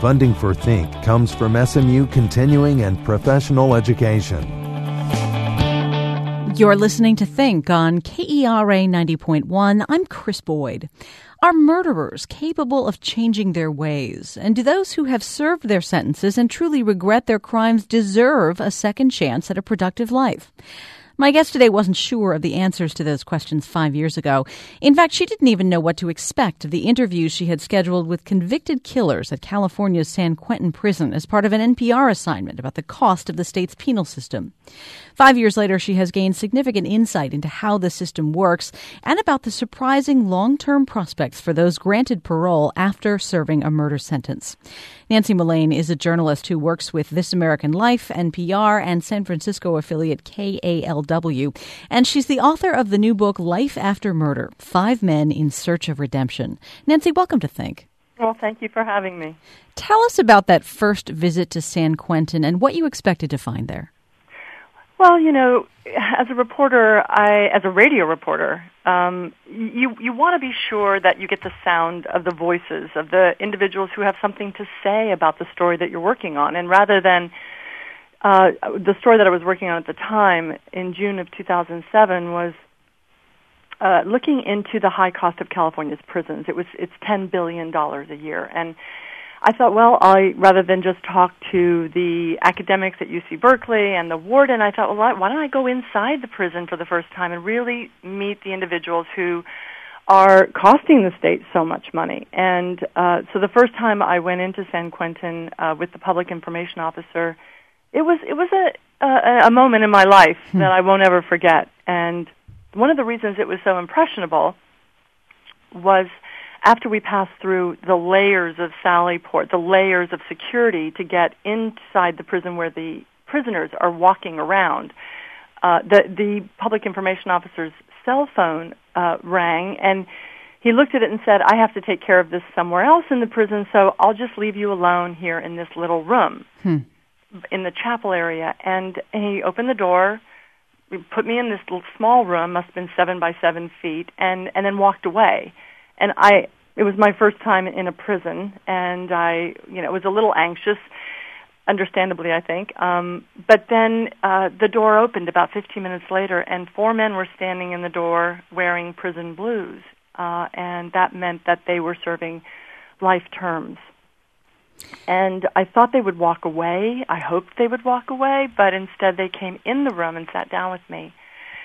Funding for Think comes from SMU Continuing and Professional Education. You're listening to Think on KERA 90.1. I'm Chris Boyd. Are murderers capable of changing their ways? And do those who have served their sentences and truly regret their crimes deserve a second chance at a productive life? My guest today wasn't sure of the answers to those questions 5 years ago. In fact, she didn't even know what to expect of the interviews she had scheduled with convicted killers at California's San Quentin prison as part of an NPR assignment about the cost of the state's penal system. 5 years later, she has gained significant insight into how the system works and about the surprising long-term prospects for those granted parole after serving a murder sentence. Nancy Mullane is a journalist who works with This American Life, NPR, and San Francisco affiliate KALW, and she's the author of the new book, Life After Murder, 5 Men in Search of Redemption. Nancy, welcome to Think. Well, thank you for having me. Tell us about that first visit to San Quentin and what you expected to find there. Well, you know, as a reporter, as a radio reporter, you want to be sure that you get the sound of the voices of the individuals who have something to say about the story that you're working on. And rather than the story that I was working on at the time in June of 2007 was looking into the high cost of California's prisons. It's $10 billion a year, and I thought, well, rather than just talk to the academics at UC Berkeley and the warden, I thought, well, why don't I go inside the prison for the first time and really meet the individuals who are costing the state so much money. And so the first time I went into San Quentin with the public information officer, it was a moment in my life that I won't ever forget. And one of the reasons it was so impressionable was after we passed through the layers of Sally Port, the layers of security to get inside the prison where the prisoners are walking around, the public information officer's cell phone rang, and he looked at it and said, I have to take care of this somewhere else in the prison, so I'll just leave you alone here in this little room in the chapel area. And he opened the door, put me in this little small room, must have been 7 by 7 feet, and then walked away. And it was my first time in a prison, and I was a little anxious, understandably, I think. But then the door opened about 15 minutes later, and 4 men were standing in the door wearing prison blues, and that meant that they were serving life terms. And I thought they would walk away. I hoped they would walk away, but instead they came in the room and sat down with me.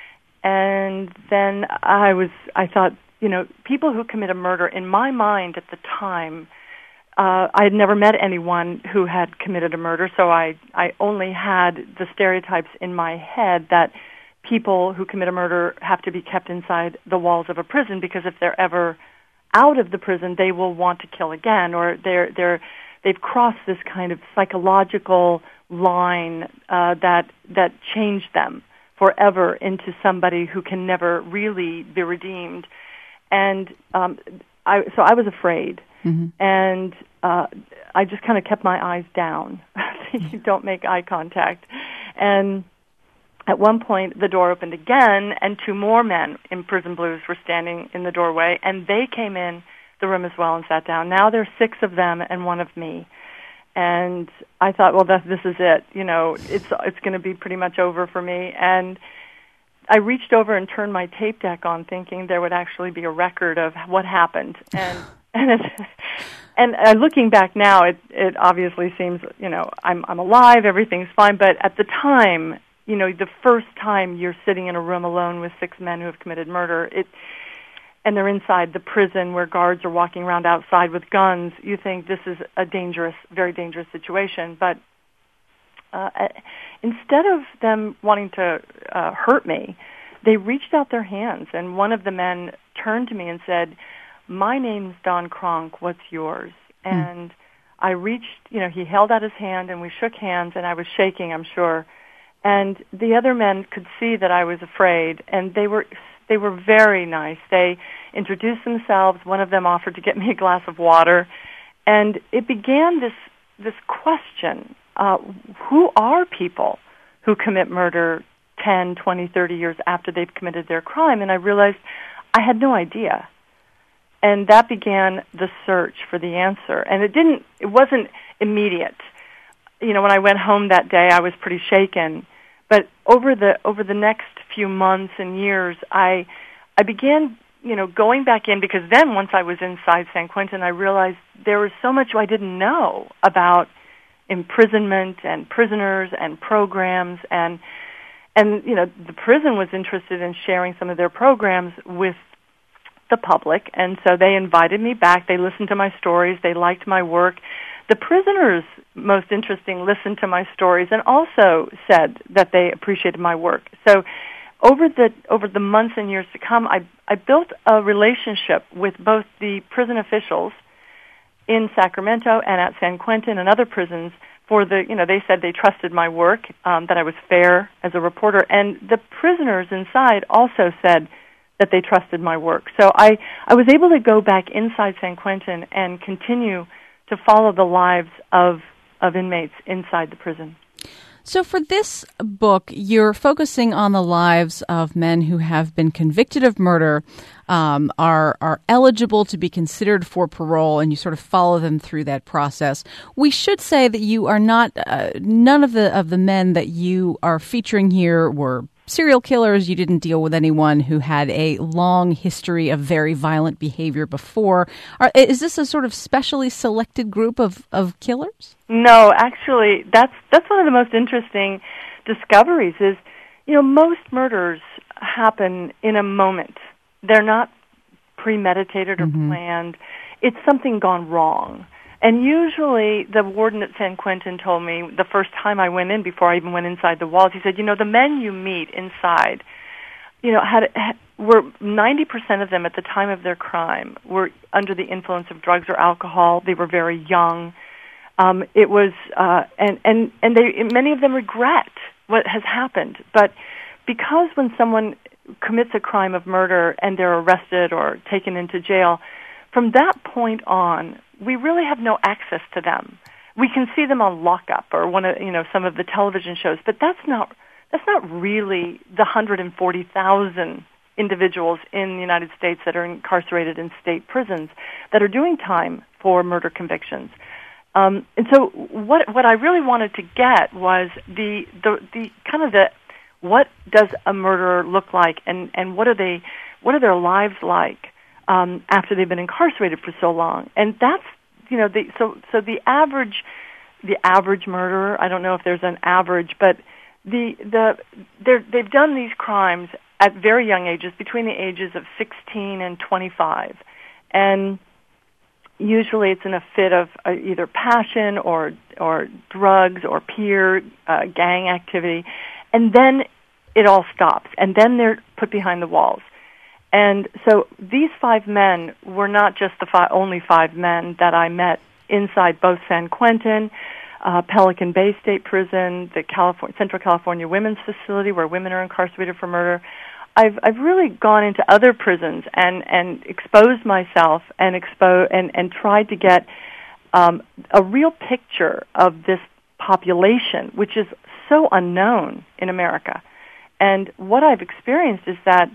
And then I thought, people who commit a murder, in my mind at the time, I had never met anyone who had committed a murder, so I only had the stereotypes in my head that people who commit a murder have to be kept inside the walls of a prison because if they're ever out of the prison, they will want to kill again, or they've crossed this kind of psychological line that changed them forever into somebody who can never really be redeemed. And so I was afraid, and I just kind of kept my eyes down. You don't make eye contact. And at one point, the door opened again, and 2 more men in prison blues were standing in the doorway, and they came in the room as well and sat down. Now there's 6 of them and 1 of me. And I thought, well, this is it. It's going to be pretty much over for me. And I reached over and turned my tape deck on, thinking there would actually be a record of what happened. And looking back now, it obviously seems, I'm alive, everything's fine. But at the time, the first time you're sitting in a room alone with 6 men who have committed murder, and they're inside the prison where guards are walking around outside with guns, you think this is a dangerous, very dangerous situation. But instead of them wanting to hurt me, they reached out their hands, and one of the men turned to me and said, my name's Don Kronk, what's yours? And I reached, he held out his hand, and we shook hands, and I was shaking, I'm sure. And the other men could see that I was afraid, and they were very nice. They introduced themselves. One of them offered to get me a glass of water, and it began this question, who are people who commit murder 10, 20, 30 years after they've committed their crime? And I realized I had no idea. And that began the search for the answer. And it immediate. When I went home that day, I was pretty shaken. But over the next few months and years, I began, going back in, because then once I was inside San Quentin, I realized there was so much I didn't know about imprisonment and prisoners and programs, and the prison was interested in sharing some of their programs with the public, and so they invited me back. They listened to my stories. They liked my work. The prisoners, most interesting, listened to my stories and also said that they appreciated my work. So over the months and years to come, I built a relationship with both the prison officials in Sacramento and at San Quentin and other prisons they said they trusted my work, that I was fair as a reporter, and the prisoners inside also said that they trusted my work. So I was able to go back inside San Quentin and continue to follow the lives of inmates inside the prison. So for this book, you're focusing on the lives of men who have been convicted of murder, are eligible to be considered for parole, and you sort of follow them through that process. We should say that you are not, none of the men that you are featuring here were serial killers. You didn't deal with anyone who had a long history of very violent behavior before. Is this a sort of specially selected group of killers? No, actually, that's one of the most interesting discoveries is, most murders happen in a moment. They're not premeditated or planned. It's something gone wrong. And usually the warden at San Quentin told me the first time I went in, before I even went inside the walls, he said, the men you meet inside, were 90% of them at the time of their crime were under the influence of drugs or alcohol. They were very young. It was, and many of them regret what has happened. But because when someone commits a crime of murder and they're arrested or taken into jail, from that point on, we really have no access to them. We can see them on Lockup or some of the television shows, but that's not really the 140,000 individuals in the United States that are incarcerated in state prisons that are doing time for murder convictions. And so what I really wanted to get was the kind of the what does a murderer look like, and what are their lives like after they've been incarcerated for so long. And that's so the average murderer, I don't know if there's an average, but they've done these crimes at very young ages, between the ages of 16 and 25, and usually it's in a fit of either passion or drugs or peer gang activity, and then it all stops, and then they're put behind the walls. And so these 5 men were not just the only 5 men that I met inside both San Quentin, Pelican Bay State Prison, the Central California Women's Facility, where women are incarcerated for murder. I've really gone into other prisons and exposed myself and tried to get a real picture of this population, which is so unknown in America. And what I've experienced is that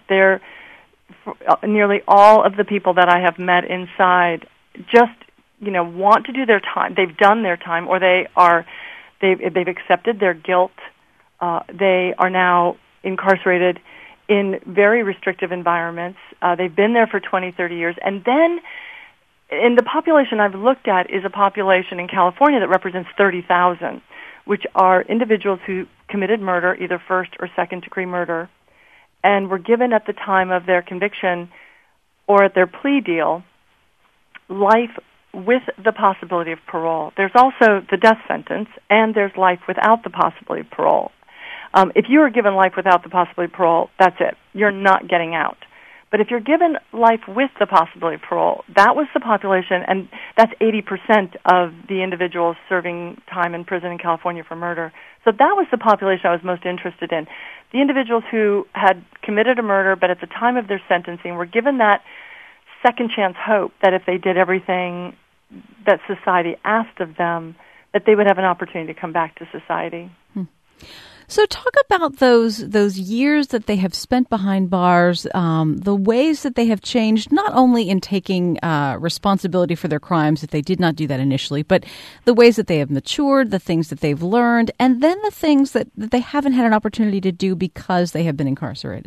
nearly all of the people that I have met inside just, want to do their time. They've done their time, or they've accepted their guilt. They are now incarcerated in very restrictive environments. They've been there for 20, 30 years. And then in the population I've looked at is a population in California that represents 30,000, which are individuals who committed murder, either first or second degree murder, and were given at the time of their conviction or at their plea deal life with the possibility of parole. There's also the death sentence, and there's life without the possibility of parole. If you are given life without the possibility of parole, that's it. You're not getting out. But if you're given life with the possibility of parole, that was the population, and that's 80% of the individuals serving time in prison in California for murder. So that was the population I was most interested in. The individuals who had committed a murder, but at the time of their sentencing were given that second chance hope that if they did everything that society asked of them, that they would have an opportunity to come back to society. So talk about those years that they have spent behind bars, the ways that they have changed, not only in taking responsibility for their crimes if they did not do that initially, but the ways that they have matured, the things that they've learned, and then the things that they haven't had an opportunity to do because they have been incarcerated.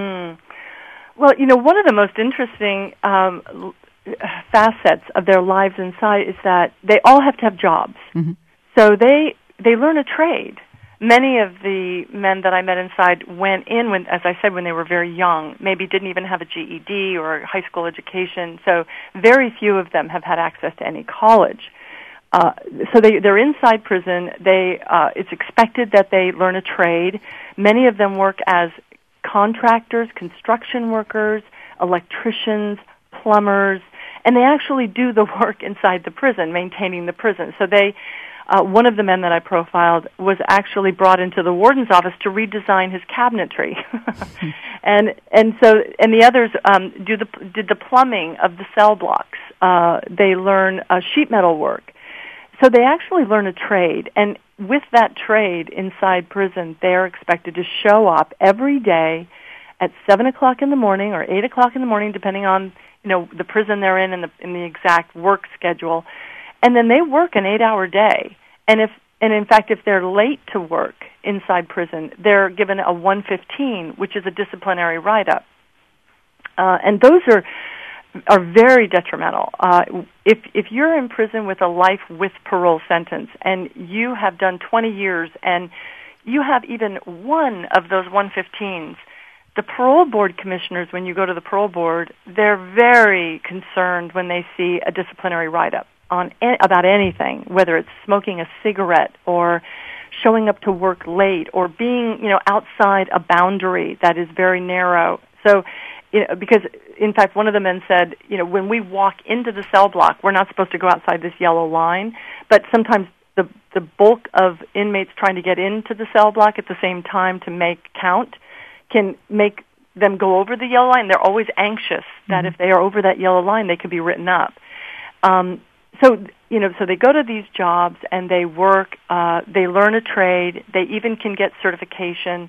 Well, one of the most interesting facets of their lives inside is that they all have to have jobs. Mm-hmm. So they learn a trade. Many of the men that I met inside went in, as I said, when they were very young, maybe didn't even have a GED or a high school education, so very few of them have had access to any college. So they're inside prison. It's expected that they learn a trade. Many of them work as contractors, construction workers, electricians, plumbers, and they actually do the work inside the prison, maintaining the prison. So one of the men that I profiled was actually brought into the warden's office to redesign his cabinetry, and the others did the plumbing of the cell blocks. They learn sheet metal work, so they actually learn a trade. And with that trade inside prison, they are expected to show up every day at 7:00 in the morning or 8:00 in the morning, depending on the prison they're in and the exact work schedule. And then they work an 8-hour day. And in fact, if they're late to work inside prison, they're given a 115, which is a disciplinary write-up. And those are very detrimental. If you're in prison with a life with parole sentence and you have done 20 years and you have even one of those 115s, the parole board commissioners, when you go to the parole board, they're very concerned when they see a disciplinary write-up about anything, whether it's smoking a cigarette or showing up to work late or being, outside a boundary that is very narrow. So, because in fact, one of the men said, when we walk into the cell block, we're not supposed to go outside this yellow line, but sometimes the bulk of inmates trying to get into the cell block at the same time to make count can make them go over the yellow line. They're always anxious that if they are over that yellow line, they could be written up. So they go to these jobs and they work, they learn a trade, they even can get certification.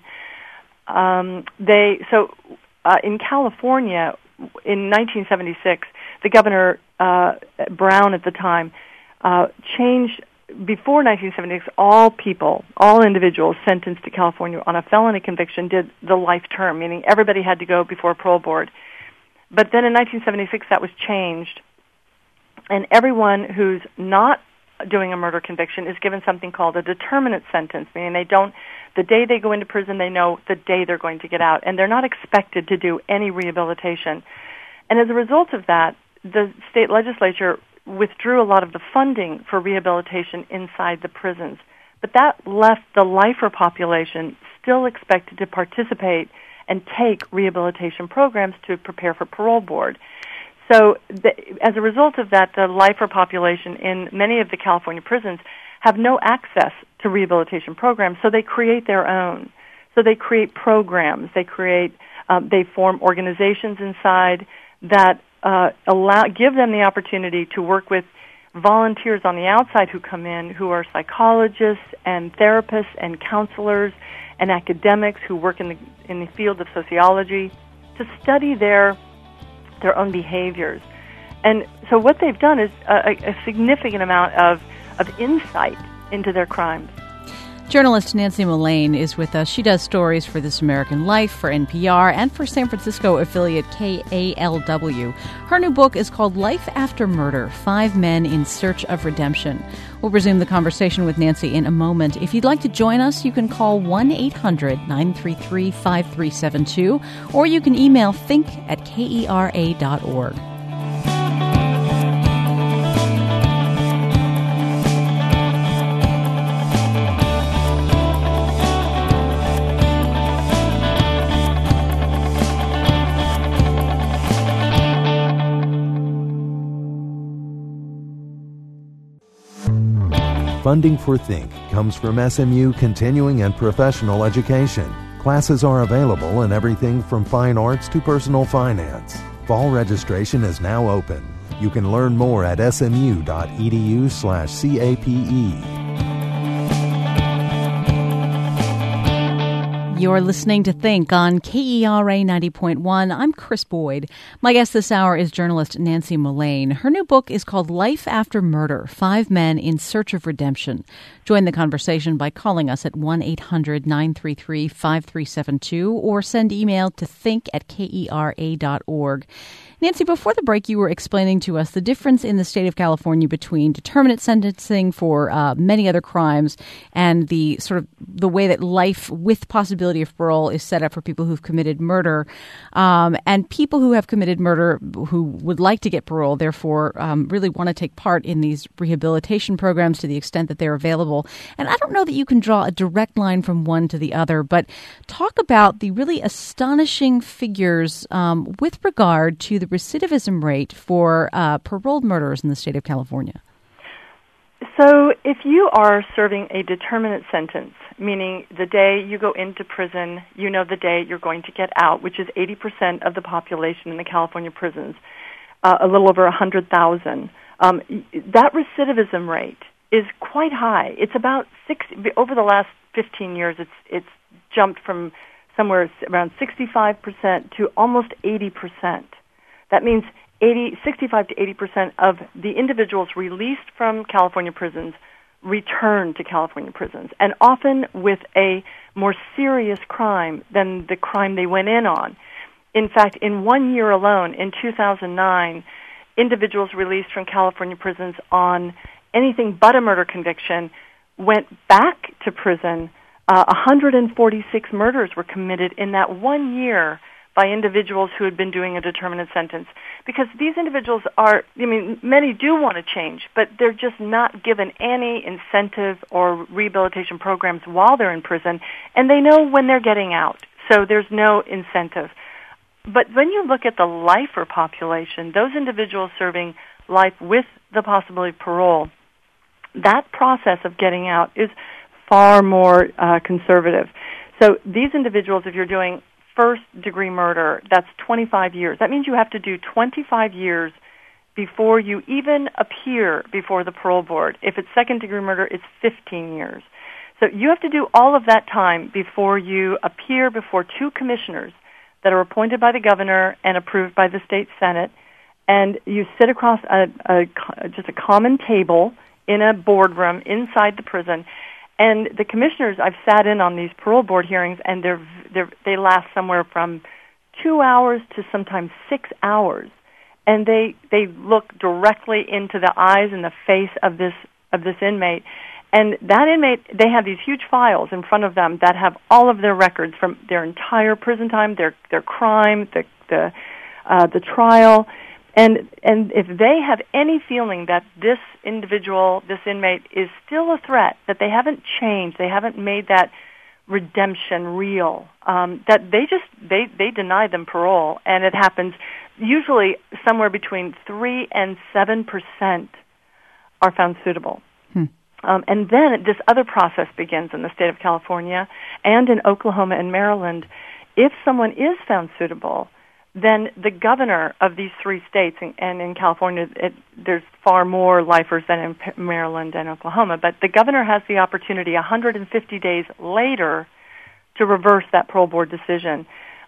In California, in 1976, the Governor, Brown at the time, changed, before 1976, all individuals sentenced to California on a felony conviction did the life term, meaning everybody had to go before a parole board. But then in 1976, that was changed. And everyone who's not doing a murder conviction is given something called a determinate sentence, meaning the day they go into prison, they know the day they're going to get out, and they're not expected to do any rehabilitation. And as a result of that, the state legislature withdrew a lot of the funding for rehabilitation inside the prisons. But that left the lifer population still expected to participate and take rehabilitation programs to prepare for parole board. So as a result of that, the lifer population in many of the California prisons have no access to rehabilitation programs, so they create their own. So they create programs. They form organizations inside that give them the opportunity to work with volunteers on the outside who come in, who are psychologists and therapists and counselors and academics who work in the field of sociology to study their own behaviors. And so what they've done is a significant amount of insight into their crimes. Journalist Nancy Mullane is with us. She does stories for This American Life, for NPR, and for San Francisco affiliate KALW. Her new book is called Life After Murder, 5 Men in Search of Redemption. We'll resume the conversation with Nancy in a moment. If you'd like to join us, you can call 1-800-933-5372, or you can email think@kera.org. Funding for Think comes from SMU Continuing and Professional Education. Classes are available in everything from fine arts to personal finance. Fall registration is now open. You can learn more at smu.edu/CAPE. You're listening to Think on KERA 90.1. I'm Chris Boyd. My guest this hour is journalist Nancy Mullane. Her new book is called Life After Murder, 5 Men in Search of Redemption. Join the conversation by calling us at 1-800-933-5372 or send email to think@kera.org. Nancy, before the break, you were explaining to us the difference in the state of California between determinate sentencing for many other crimes and the sort of the way that life with possibility of parole is set up for people who've committed murder, and people who have committed murder who would like to get parole, therefore really want to take part in these rehabilitation programs to the extent that they're available. And I don't know that you can draw a direct line from one to the other, but talk about the really astonishing figures with regard to the recidivism rate for paroled murderers in the state of California. So if you are serving a determinate sentence, meaning the day you go into prison, you know the day you're going to get out, which is 80% of the population in the California prisons, a little over 100,000, that recidivism rate is quite high. It's about 60, over the last 15 years, it's jumped from somewhere around 65% to almost 80%. That means 65 to 80% of the individuals released from California prisons return to California prisons, and often with a more serious crime than the crime they went in on. In fact, in 1 year alone, in 2009, individuals released from California prisons on anything but a murder conviction went back to prison. 146 murders were committed in that 1 year by individuals who had been doing a determinate sentence. Because these individuals are, many do want to change, but they're just not given any incentive or rehabilitation programs while they're in prison, and they know when they're getting out, so there's no incentive. But when you look at the lifer population, those individuals serving life with the possibility of parole, that process of getting out is far more conservative. So these individuals, if you're doing first-degree murder, that's 25 years. That means you have to do 25 years before you even appear before the parole board. If it's second-degree murder, it's 15 years. So you have to do all of that time before you appear before 2 commissioners that are appointed by the governor and approved by the state senate, and you sit across just a common table in a boardroom inside the prison. And the commissioners, I've sat in on these parole board hearings, and they last somewhere from 2 hours to sometimes 6 hours. And they look directly into the eyes and the face of this inmate. And that inmate, they have these huge files in front of them that have all of their records from their entire prison time, their crime, the trial. And if they have any feeling that this individual, this inmate, is still a threat, that they haven't changed, they haven't made that redemption real, that they deny them parole, and it happens usually somewhere between 3 and 7% are found suitable. And then this other process begins in the state of California and in Oklahoma and Maryland. If someone is found suitable, then the governor of these 3 states, and in California there's far more lifers than in Maryland and Oklahoma, but the governor has the opportunity 150 days later to reverse that parole board decision.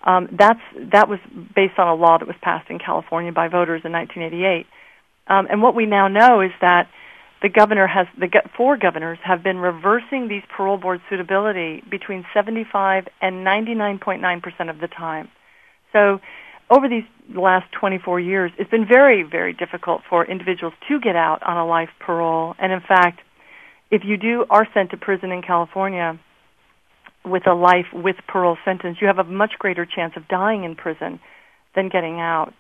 That was based on a law that was passed in California by voters in 1988. And what we now know is that the 4 governors have been reversing these parole board suitability between 75 and 99.9% of the time. So over these last 24 years, it's been very, very difficult for individuals to get out on a life parole. And in fact, if you are sent to prison in California with a life with parole sentence, you have a much greater chance of dying in prison than getting out.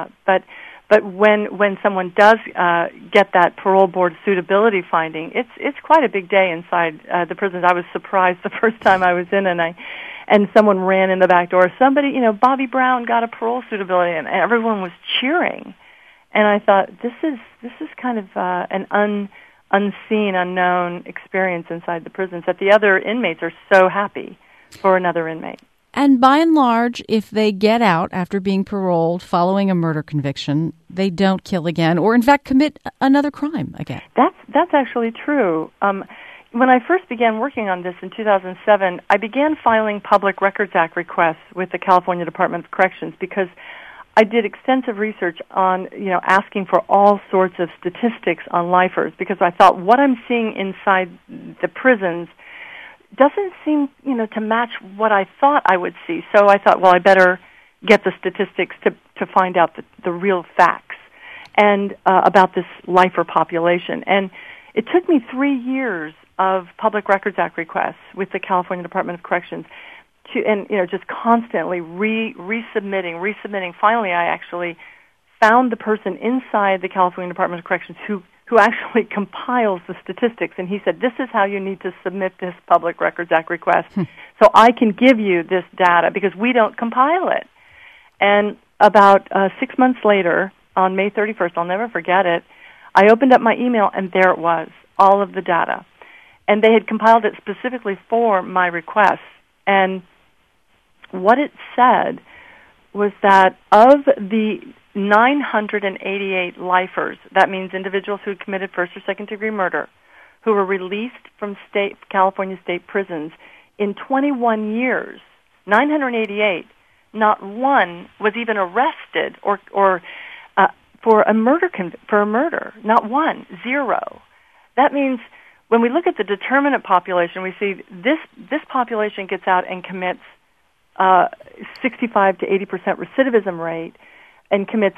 But when someone does get that parole board suitability finding, it's quite a big day inside the prisons. I was surprised the first time I was in, and someone ran in the back door. Somebody, Bobby Brown got a parole suitability, and everyone was cheering. And I thought, this is kind of an unseen, unknown experience inside the prisons, that the other inmates are so happy for another inmate. And by and large, if they get out after being paroled following a murder conviction, they don't kill again or, in fact, commit another crime again. That's actually true. when I first began working on this in 2007, I began filing Public Records Act requests with the California Department of Corrections because I did extensive research on, asking for all sorts of statistics on lifers because I thought what I'm seeing inside the prisons doesn't seem, to match what I thought I would see. So I thought, well, I better get the statistics to find out the real facts and about this lifer population. And it took me 3 years of Public Records Act requests with the California Department of Corrections just constantly resubmitting. Finally, I actually found the person inside the California Department of Corrections who actually compiles the statistics, and he said, this is how you need to submit this Public Records Act request so I can give you this data because we don't compile it. And about 6 months later, on May 31st, I'll never forget it, I opened up my email, and there it was, all of the data. And they had compiled it specifically for my request. And what it said was that of the 988 lifers, that means individuals who had committed first or second degree murder, who were released from California state prisons in 21 years, 988, not one was even arrested or for a murder, not one, zero. That means when we look at the determinant population, we see this population gets out and commits 65 to 80% recidivism rate and commits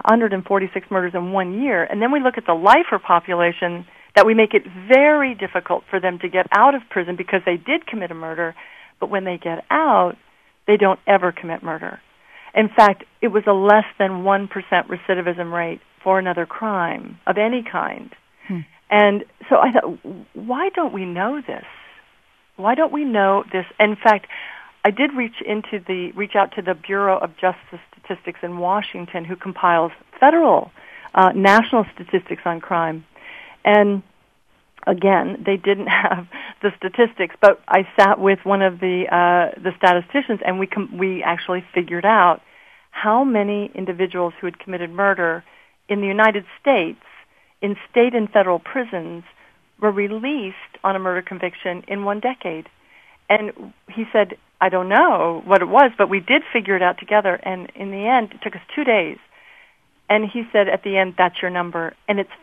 146 murders in 1 year. And then we look at the lifer population that we make it very difficult for them to get out of prison because they did commit a murder, but when they get out, they don't ever commit murder. In fact, it was a less than 1% recidivism rate for another crime of any kind. And so I thought, why don't we know this? Why don't we know this? In fact, I did reach out to the Bureau of Justice Statistics in Washington, who compiles federal, national statistics on crime. And again, they didn't have the statistics, but I sat with one of the statisticians, and we actually figured out how many individuals who had committed murder in the United States in state and federal prisons were released on a murder conviction in 1 decade. And he said, I don't know what it was, but we did figure it out together, and in the end, it took us 2 days. And he said at the end, that's your number, and it's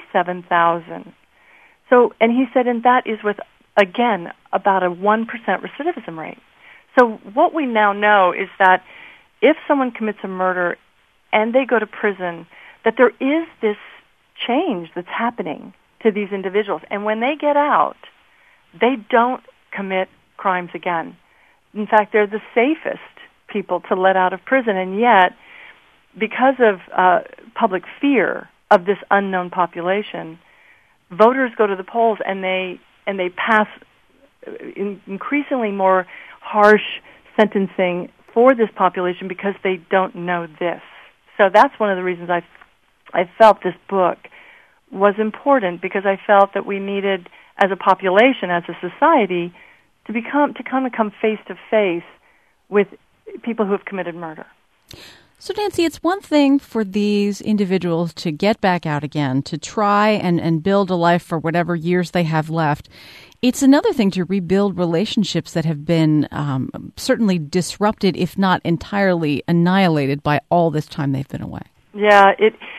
57,000. So, and he said, and that is with, again, about a 1% recidivism rate. So what we now know is that if someone commits a murder and they go to prison, that there is this change that's happening to these individuals. And when they get out, they don't commit crimes again. In fact, they're the safest people to let out of prison. And yet, because of public fear of this unknown population, voters go to the polls and they pass increasingly more harsh sentencing for this population because they don't know this. So that's one of the reasons I felt this book was important, because I felt that we needed, as a population, as a society, to come face to face with people who have committed murder. So, Nancy, it's one thing for these individuals to get back out again, to try and build a life for whatever years they have left. It's another thing to rebuild relationships that have been certainly disrupted, if not entirely annihilated, by all this time they've been away. Yeah,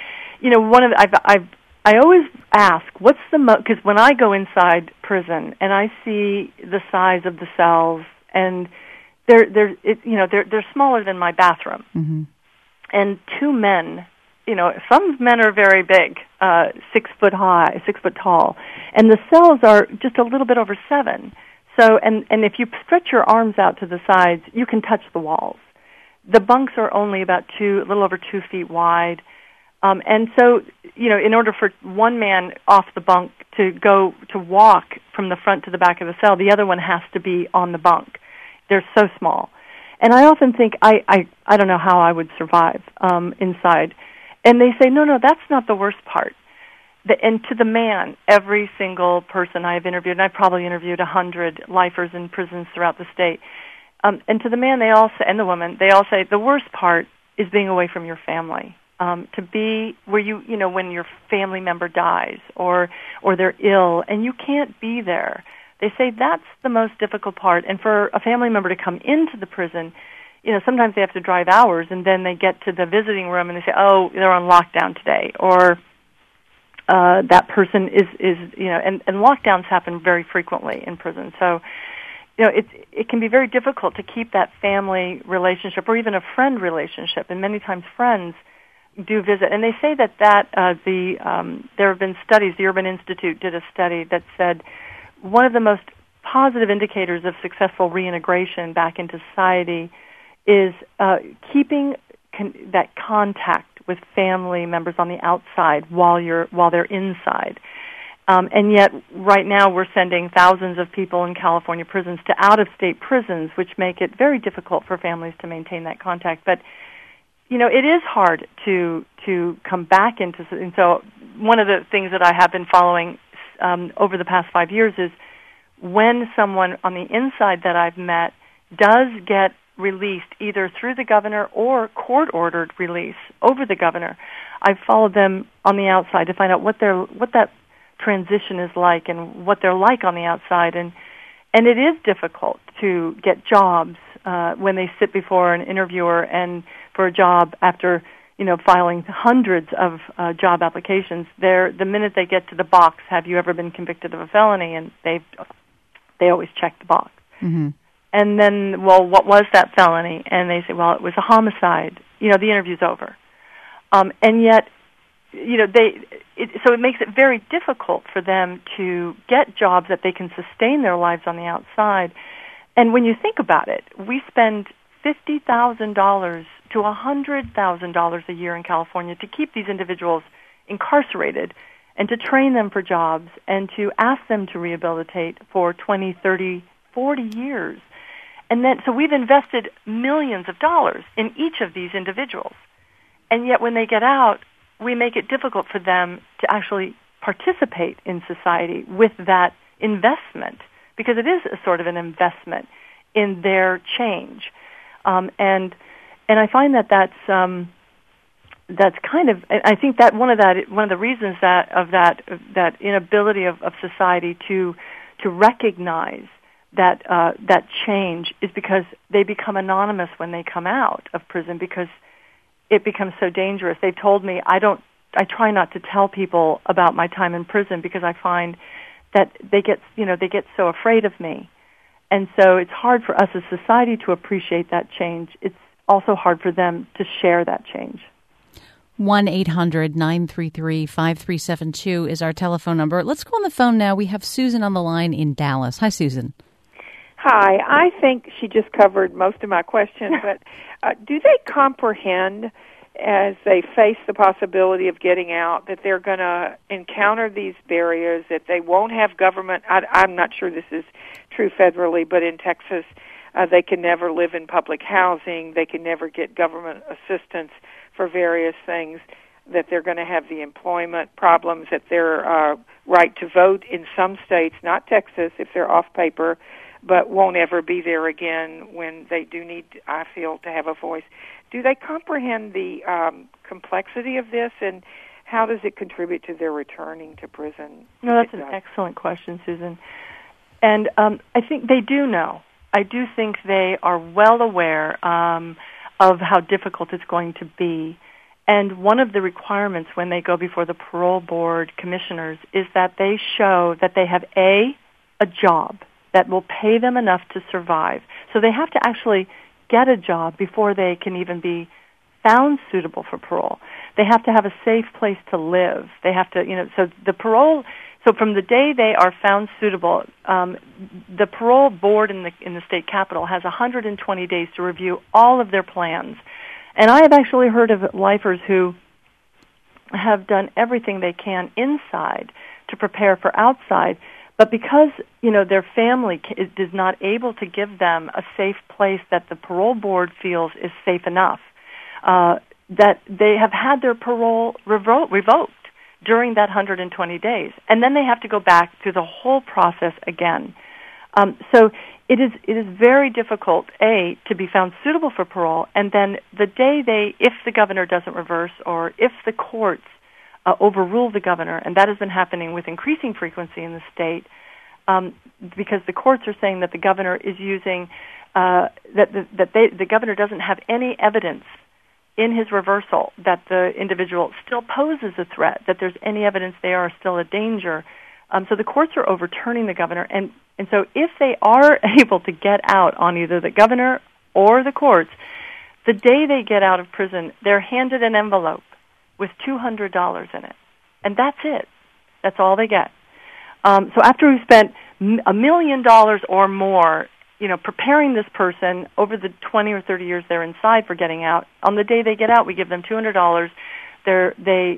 I always ask, what's the because when I go inside prison and I see the size of the cells, and they're smaller than my bathroom. Mm-hmm. And 2 men, some men are very big, 6 foot high, 6 foot tall, and the cells are just a little bit over 7. So, and if you stretch your arms out to the sides, you can touch the walls. The bunks are only about a little over 2 feet wide. And so, in order for one man off the bunk to walk from the front to the back of the cell, the other one has to be on the bunk. They're so small. And I often think, I don't know how I would survive inside. And they say, no, that's not the worst part. And to the man, every single person I've interviewed, and I've probably interviewed 100 lifers in prisons throughout the state, and to the man, they all say, and the woman, they all say, the worst part is being away from your family. to be where when your family member dies or they're ill and you can't be there. They say that's the most difficult part. And for a family member to come into the prison, sometimes they have to drive hours, and then they get to the visiting room and they say, oh, they're on lockdown today, or that person is and lockdowns happen very frequently in prison. So, it can be very difficult to keep that family relationship or even a friend relationship, and many times friends do visit. And they say that there have been studies, the Urban Institute did a study that said one of the most positive indicators of successful reintegration back into society is keeping that contact with family members on the outside while they're inside. And yet, right now, we're sending thousands of people in California prisons to out-of-state prisons, which make it very difficult for families to maintain that contact. But, it is hard to come back into. And so, one of the things that I have been following over the past 5 years is when someone on the inside that I've met does get released either through the governor or court-ordered release over the governor, I've followed them on the outside to find out what that transition is like and what they're like on the outside. And it is difficult to get jobs when they sit before an interviewer and for a job after filing hundreds of job applications. The minute they get to the box, have you ever been convicted of a felony? And they always check the box. Mm-hmm. And then, well, what was that felony? And they say, well, it was a homicide. The interview's over. And yet, so it makes it very difficult for them to get jobs that they can sustain their lives on the outside. And when you think about it, we spend $50,000 to $100,000 a year in California to keep these individuals incarcerated and to train them for jobs and to ask them to rehabilitate for 20, 30, 40 years. And then, so we've invested millions of dollars in each of these individuals. And yet when they get out, we make it difficult for them to actually participate in society with that investment, because it is a sort of an investment in their change. And I find that's kind of, I think that one of the reasons that inability of society to recognize that change is because they become anonymous when they come out of prison, because it becomes so dangerous. They've told me I try not to tell people about my time in prison because I find that they get so afraid of me. And so it's hard for us as society to appreciate that change. It's also hard for them to share that change. 1-800-933-5372 is our telephone number. Let's go on the phone now. We have Susan on the line in Dallas. Hi, Susan. Hi. I think she just covered most of my questions, but do they comprehend, as they face the possibility of getting out, that they're going to encounter these barriers, that they won't have government? I'm not sure this is true federally, but in Texas, they can never live in public housing. They can never get government assistance for various things, that they're going to have the employment problems, that their right to vote in some states, not Texas, if they're off paper, but won't ever be there again when they do need, I feel, to have a voice. Do they comprehend the complexity of this, and how does it contribute to their returning to prison? No, that's an excellent question, Susan. And I think they do know. I do think they are well aware of how difficult it's going to be. And one of the requirements when they go before the parole board commissioners is that they show that they have a job that will pay them enough to survive. So they have to actually get a job before they can even be found suitable for parole. They have to have a safe place to live. They have to, so the parole, so from the day they are found suitable, the parole board in the state capitol has 120 days to review all of their plans. And I have actually heard of lifers who have done everything they can inside to prepare for outside, but because, their family is not able to give them a safe place that the parole board feels is safe enough, that they have had their parole revoked during that 120 days. And then they have to go back through the whole process again. So it is very difficult, A, to be found suitable for parole, and then the day if the governor doesn't reverse or if the courts overrule the governor, and that has been happening with increasing frequency in the state, because the courts are saying that the governor is using, the governor doesn't have any evidence in his reversal that the individual still poses a threat, that there's any evidence they are still a danger. So the courts are overturning the governor, and so if they are able to get out on either the governor or the courts, the day they get out of prison, they're handed an envelope with $200 in it. And that's it. That's all they get. So after we've spent $1 million or more, preparing this person over the 20 or 30 years they're inside for getting out, on the day they get out, we give them $200. They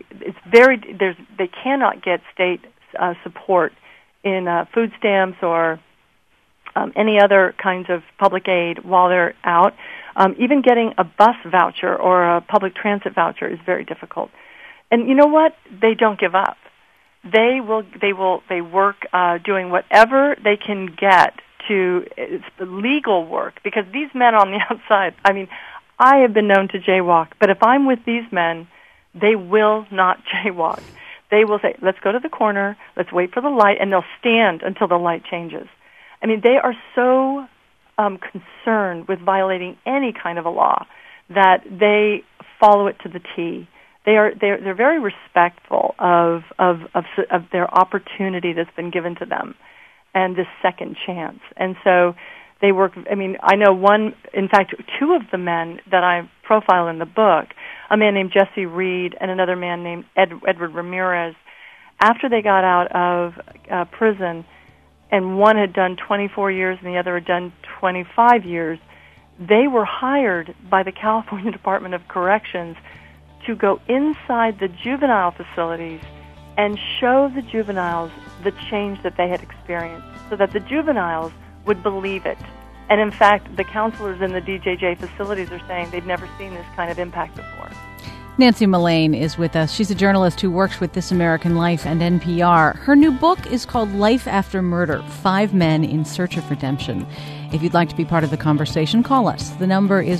cannot get state support in food stamps or any other kinds of public aid while they're out. Even getting a bus voucher or a public transit voucher is very difficult. And you know what? They don't give up. They work doing whatever they can get to legal work, because these men on the outside, I have been known to jaywalk, but if I'm with these men, they will not jaywalk. They will say, let's go to the corner, let's wait for the light, and they'll stand until the light changes. They are so concerned with violating any kind of a law that they follow it to the T. They're very respectful of their opportunity that's been given to them and this second chance. And so they work, I know two of the men that I profile in the book, a man named Jesse Reed and another man named Edward Ramirez, after they got out of prison, and one had done 24 years and the other had done 25 years, they were hired by the California Department of Corrections to go inside the juvenile facilities and show the juveniles the change that they had experienced so that the juveniles would believe it. And in fact, the counselors in the DJJ facilities are saying they've never seen this kind of impact before. Nancy Mullane is with us. She's a journalist who works with This American Life and NPR. Her new book is called Life After Murder, 5 Men in Search of Redemption. If you'd like to be part of the conversation, call us. The number is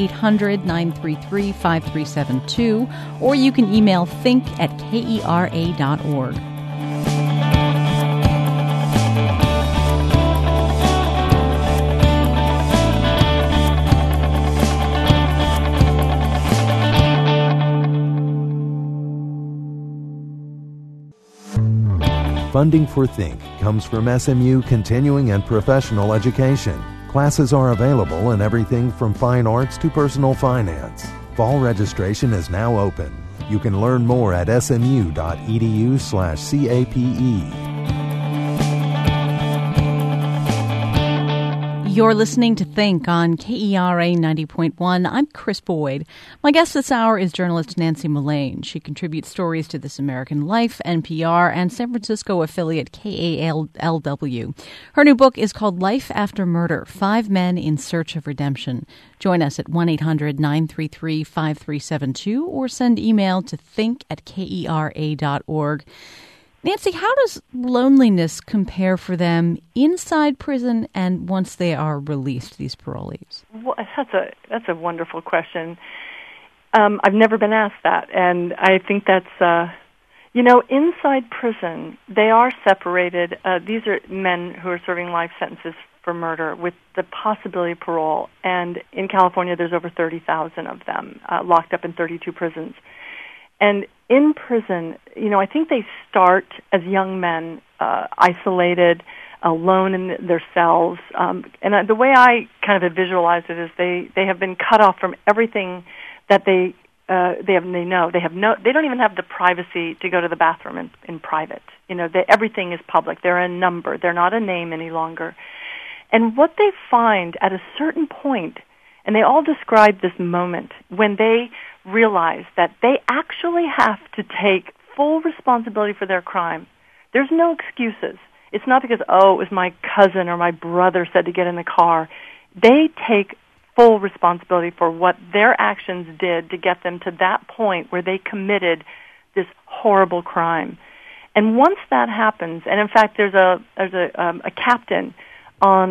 1-800-933-5372, or you can email think@kera.org. Funding for Think comes from SMU Continuing and Professional Education. Classes are available in everything from fine arts to personal finance. Fall registration is now open. You can learn more at smu.edu/CAPE. You're listening to Think on KERA 90.1. I'm Chris Boyd. My guest this hour is journalist Nancy Mullane. She contributes stories to This American Life, NPR, and San Francisco affiliate KALW. Her new book is called Life After Murder, 5 Men in Search of Redemption. Join us at 1-800-933-5372 or send email to think@kera.org. Nancy, how does loneliness compare for them inside prison and once they are released, these parolees? Well, that's a wonderful question. I've never been asked that, and I think that's, inside prison, they are separated. These are men who are serving life sentences for murder with the possibility of parole, and in California there's over 30,000 of them locked up in 32 prisons. And in prison, I think they start as young men, isolated, alone in their cells. And the way I kind of visualize it is they have been cut off from everything that they know. They don't even have the privacy to go to the bathroom in private. Everything is public. They're a number. They're not a name any longer. And what they find at a certain point, and they all describe this moment when they realize that they actually have to take full responsibility for their crime. There's no excuses. It's not because, it was my cousin or my brother said to get in the car. They take full responsibility for what their actions did to get them to that point where they committed this horrible crime. And once that happens, and in fact there's a captain on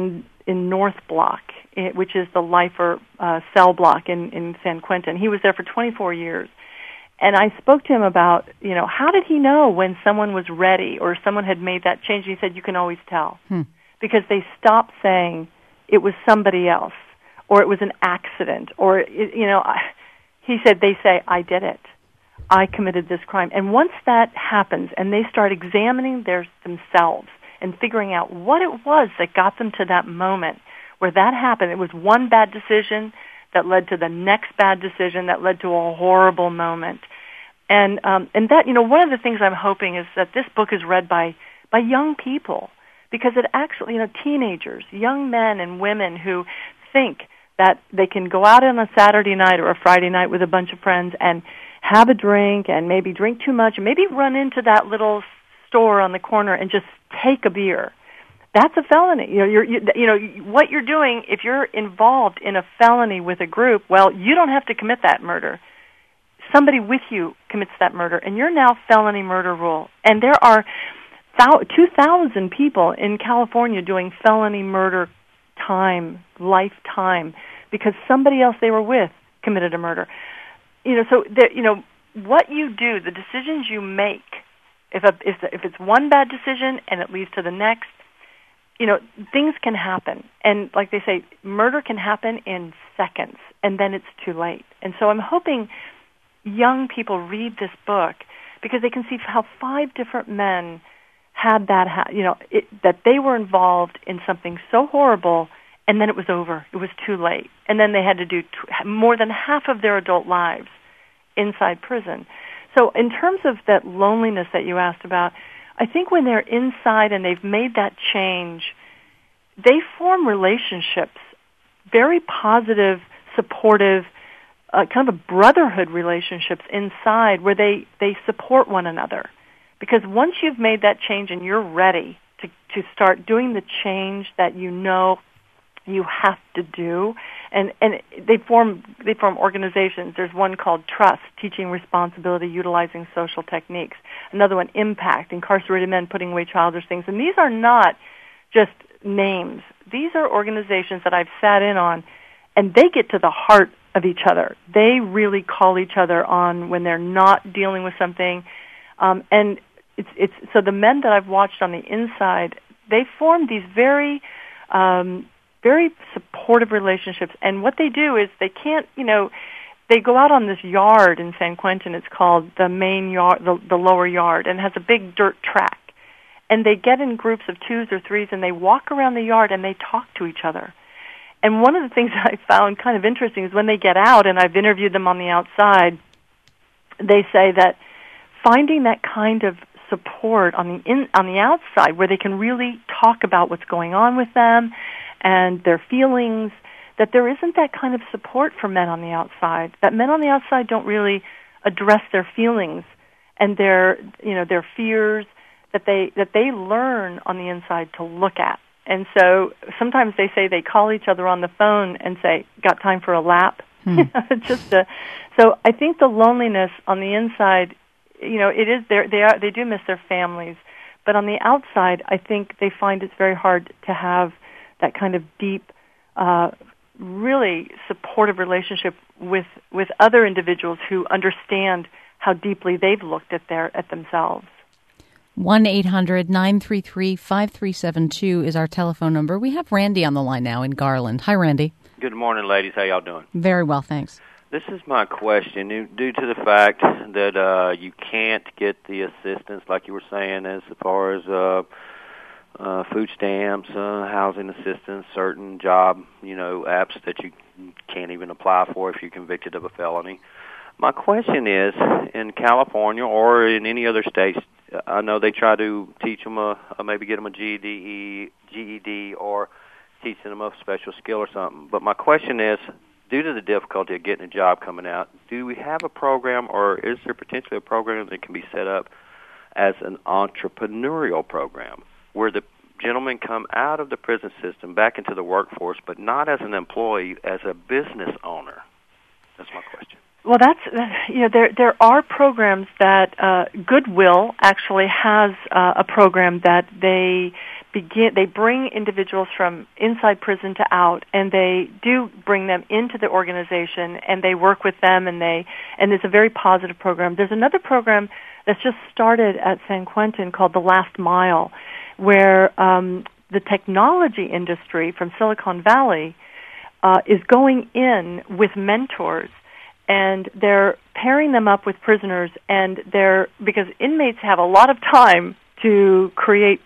in North Block, which is the lifer cell block in San Quentin. He was there for 24 years. And I spoke to him about, how did he know when someone was ready or someone had made that change? And he said, you can always tell. Because they stopped saying it was somebody else or it was an accident or, he said, they say, I did it. I committed this crime. And once that happens and they start examining themselves and figuring out what it was that got them to that moment where that happened, it was one bad decision that led to the next bad decision that led to a horrible moment. And that, one of the things I'm hoping is that this book is read by young people because it actually, teenagers, young men and women who think that they can go out on a Saturday night or a Friday night with a bunch of friends and have a drink and maybe drink too much and maybe run into that little store on the corner and just take a beer. That's a felony. What you're doing, if you're involved in a felony with a group, well, you don't have to commit that murder. Somebody with you commits that murder, and you're now felony murder rule. And there are 2,000 people in California doing felony murder lifetime, because somebody else they were with committed a murder. What you do, the decisions you make, if it's one bad decision and it leads to the next, things can happen. And like they say, murder can happen in seconds, and then it's too late. And so I'm hoping young people read this book because they can see how 5 different men had that, that they were involved in something so horrible, and then it was over. It was too late. And then they had to do more than half of their adult lives inside prison. So in terms of that loneliness that you asked about, I think when they're inside and they've made that change, they form relationships, very positive, supportive, kind of a brotherhood relationships inside where they support one another. Because once you've made that change and you're ready to start doing the change that you know you have to do, and they form organizations. There's one called Trust, Teaching Responsibility, Utilizing Social Techniques. Another one, Impact, Incarcerated Men Putting Away Childish Things. And these are not just names. These are organizations that I've sat in on, and they get to the heart of each other. They really call each other on when they're not dealing with something. And it's so the men that I've watched on the inside, they form these very supportive relationships. And what they do is they can't, they go out on this yard in San Quentin. It's called the main yard, the lower yard, and it has a big dirt track. And they get in groups of 2s or 3s, and they walk around the yard, and they talk to each other. And one of the things that I found kind of interesting is when they get out, and I've interviewed them on the outside, they say that finding that kind of support on the outside where they can really talk about what's going on with them and their feelings, that there isn't that kind of support for men on the outside, that men on the outside don't really address their feelings and their fears that they learn on the inside to look at. And so sometimes they say they call each other on the phone and say, "Got time for a lap?" So I think the loneliness on the inside, it is they do miss their families, but on the outside, I think they find it's very hard to have that kind of deep, really supportive relationship with other individuals who understand how deeply they've looked at themselves. 1-800-933-5372 is our telephone number. We have Randy on the line now in Garland. Hi, Randy. Good morning, ladies. How y'all doing? Very well, thanks. This is my question. Due to the fact that you can't get the assistance, like you were saying, as far as food stamps, housing assistance, certain job, apps that you can't even apply for if you're convicted of a felony. My question is, in California or in any other states, I know they try to teach them maybe get them a GED or teaching them a special skill or something. But my question is, due to the difficulty of getting a job coming out, do we have a program, or is there potentially a program that can be set up as an entrepreneurial program where the gentlemen come out of the prison system back into the workforce, but not as an employee, as a business owner? That's my question. Well, there are programs that Goodwill actually has a program that they they bring individuals from inside prison to out, and they do bring them into the organization, and they work with them, and it's a very positive program. There's another program that's just started at San Quentin called The Last Mile, where the technology industry from Silicon Valley is going in with mentors, and they're pairing them up with prisoners, and because inmates have a lot of time to create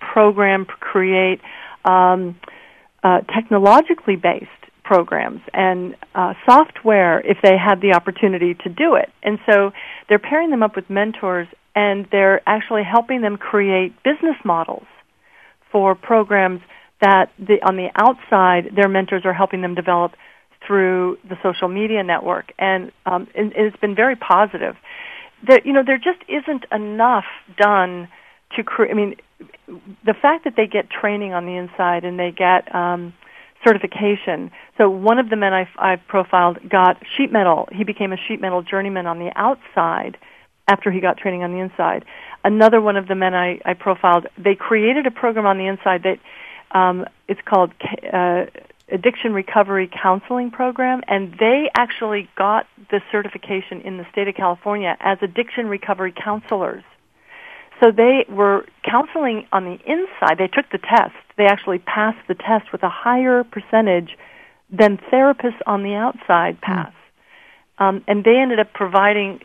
technologically based programs and software if they had the opportunity to do it. And so they're pairing them up with mentors, and they're actually helping them create business models for programs that on the outside their mentors are helping them develop through the social media network. And it's been very positive. There just isn't enough done to create. I mean, the fact that they get training on the inside and they get certification. So one of the men I've profiled got sheet metal. He became a sheet metal journeyman on the outside after he got training on the inside. Another one of the men I profiled, they created a program on the inside that it's called Addiction Recovery Counseling Program, and they actually got the certification in the state of California as addiction recovery counselors. So they were counseling on the inside. They took the test. They actually passed the test with a higher percentage than therapists on the outside pass. And they ended up providing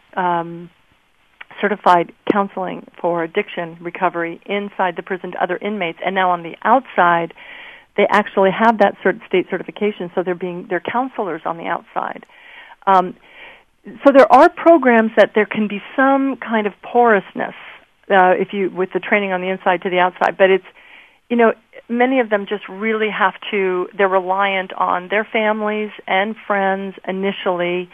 certified counseling for addiction recovery inside the prison to other inmates. And now on the outside, they actually have that state certification, so they're counselors on the outside. So there are programs that there can be some kind of porousness with the training on the inside to the outside, but it's, many of them just really they're reliant on their families and friends initially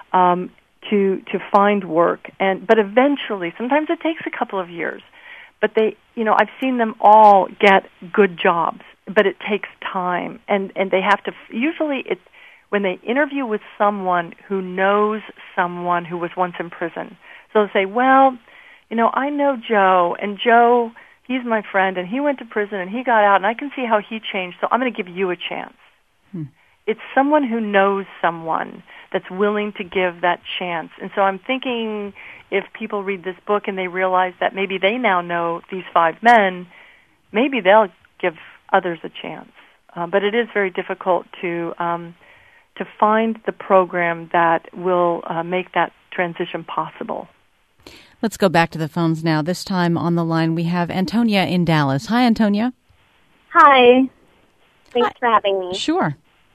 to find work, but eventually, sometimes it takes a couple of years, but I've seen them all get good jobs, but it takes time, and they have to, usually it's when they interview with someone who knows someone who was once in prison. So they'll say, well, I know Joe, and Joe, he's my friend, and he went to prison, and he got out, and I can see how he changed, so I'm going to give you a chance. It's someone who knows someone that's willing to give that chance. And so I'm thinking if people read this book and they realize that maybe they now know these 5 men, maybe they'll give others a chance. But it is very difficult to find the program that will make that transition possible. Let's go back to the phones now. This time on the line we have Antonia in Dallas. Hi, Antonia. Hi. Thanks for having me. Sure.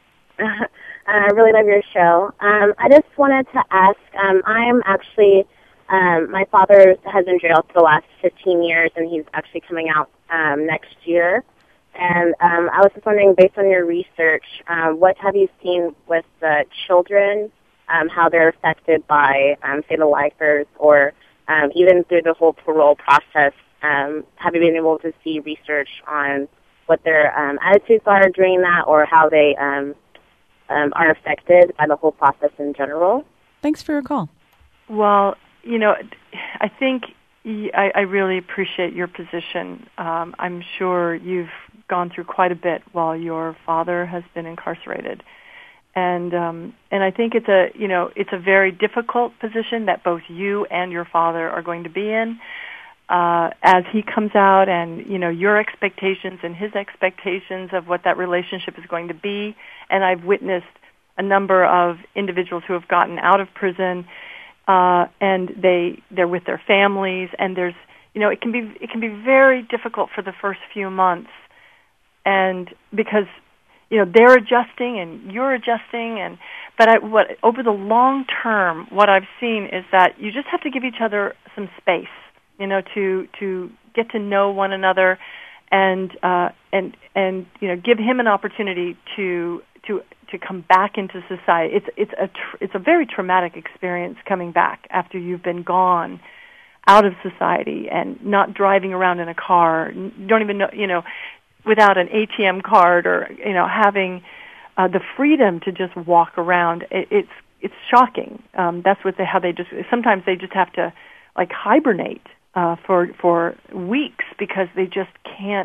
I really love your show. I just wanted to ask, I am actually, my father has been jailed for the last 15 years, and he's actually coming out next year. And I was just wondering, based on your research, what have you seen with the children, how they're affected by, say, the lifers, or even through the whole parole process? Have you been able to see research on what their attitudes are during that, or how they are affected by the whole process in general? Thanks for your call. Well, I think I really appreciate your position. I'm sure you've gone through quite a bit while your father has been incarcerated. And I think it's a very difficult position that both you and your father are going to be in as he comes out, and your expectations and his expectations of what that relationship is going to be. And I've witnessed a number of individuals who have gotten out of prison, and they're with their families, and there's it can be very difficult for the first few months, and because they're adjusting and you're adjusting, but over the long term, what I've seen is that you just have to give each other some space, to get to know one another, and give him an opportunity to come back into society. It's a very traumatic experience coming back after you've been gone out of society and not driving around in a car, don't even know, without an ATM card, or having the freedom to just walk around. It's shocking. That's how they sometimes they just have to hibernate for weeks because they just can't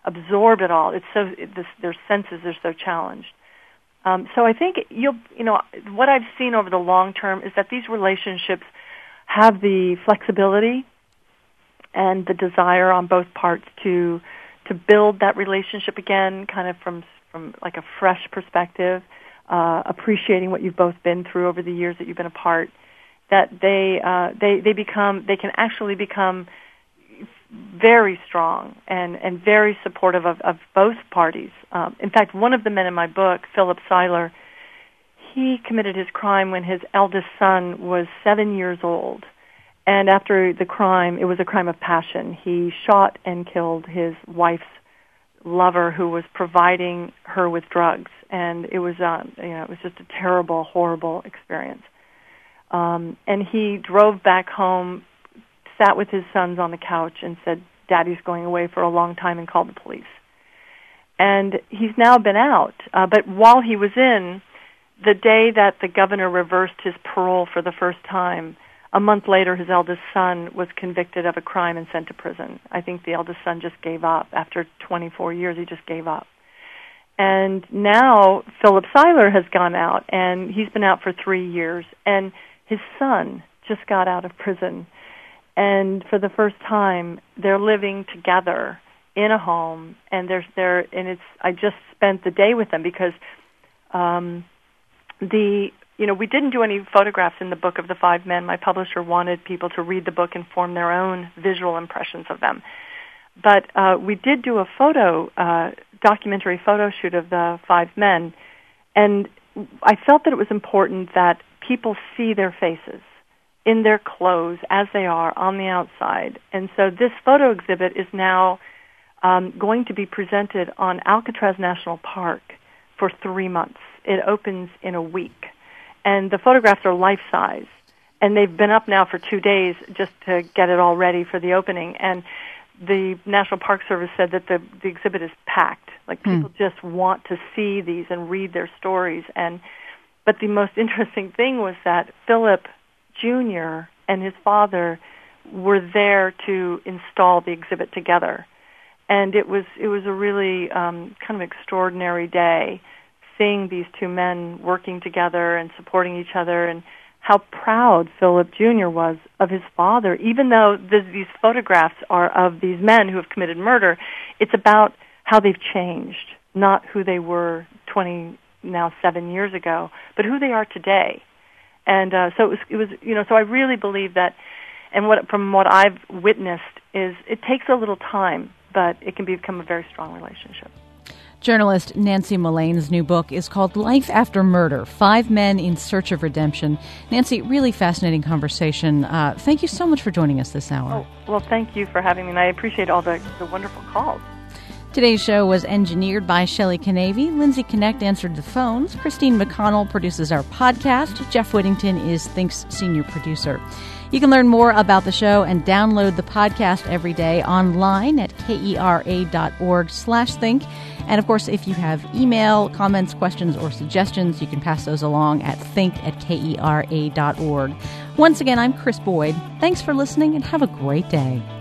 absorb it all. Their senses are so challenged. So I think what I've seen over the long term is that these relationships have the flexibility and the desire on both parts to build that relationship again, kind of from like a fresh perspective, appreciating what you've both been through over the years that you've been apart. That they can actually become very strong and very supportive of both parties. In fact, one of the men in my book, Philip Seiler, he committed his crime when his eldest son was 7 years old. And after the crime, it was a crime of passion. He shot and killed his wife's lover, who was providing her with drugs, and it was just a terrible, horrible experience. And he drove back home, sat with his sons on the couch, and said, "Daddy's going away for a long time," and called the police. And he's now been out, but while he was in, the day that the governor reversed his parole for the first time, a month later, his eldest son was convicted of a crime and sent to prison. I think the eldest son just gave up. After 24 years, he just gave up. And now Philip Seiler has gone out, and he's been out for 3 years. And his son just got out of prison. And for the first time, they're living together in a home. And I just spent the day with them because we didn't do any photographs in the book of the 5 men. My publisher wanted people to read the book and form their own visual impressions of them. But we did do a documentary photo shoot of the 5 men, and I felt that it was important that people see their faces in their clothes as they are on the outside. And so this photo exhibit is now going to be presented on Alcatraz National Park for 3 months. It opens in a week. And the photographs are life-size. And they've been up now for 2 days just to get it all ready for the opening. And the National Park Service said that the exhibit is packed. Like, people just want to see these and read their stories. But the most interesting thing was that Philip Jr. and his father were there to install the exhibit together. And it was a really kind of extraordinary day, seeing these 2 men working together and supporting each other, and how proud Philip Jr. was of his father. Even though these photographs are of these men who have committed murder, it's about how they've changed, not who they were 7 years ago, but who they are today. And so I really believe that, and from what I've witnessed, is it takes a little time, but it can become a very strong relationship. Journalist Nancy Mullane's new book is called Life After Murder, 5 Men in Search of Redemption. Nancy, really fascinating conversation. Thank you so much for joining us this hour. Oh, well, thank you for having me, and I appreciate all the wonderful calls. Today's show was engineered by Shelley Canavy. Lindsay Connect answered the phones. Christine McConnell produces our podcast. Jeff Whittington is Think's senior producer. You can learn more about the show and download the podcast every day online at kera.org/think. And, of course, if you have email, comments, questions, or suggestions, you can pass those along at think@kera.org. Once again, I'm Chris Boyd. Thanks for listening, and have a great day.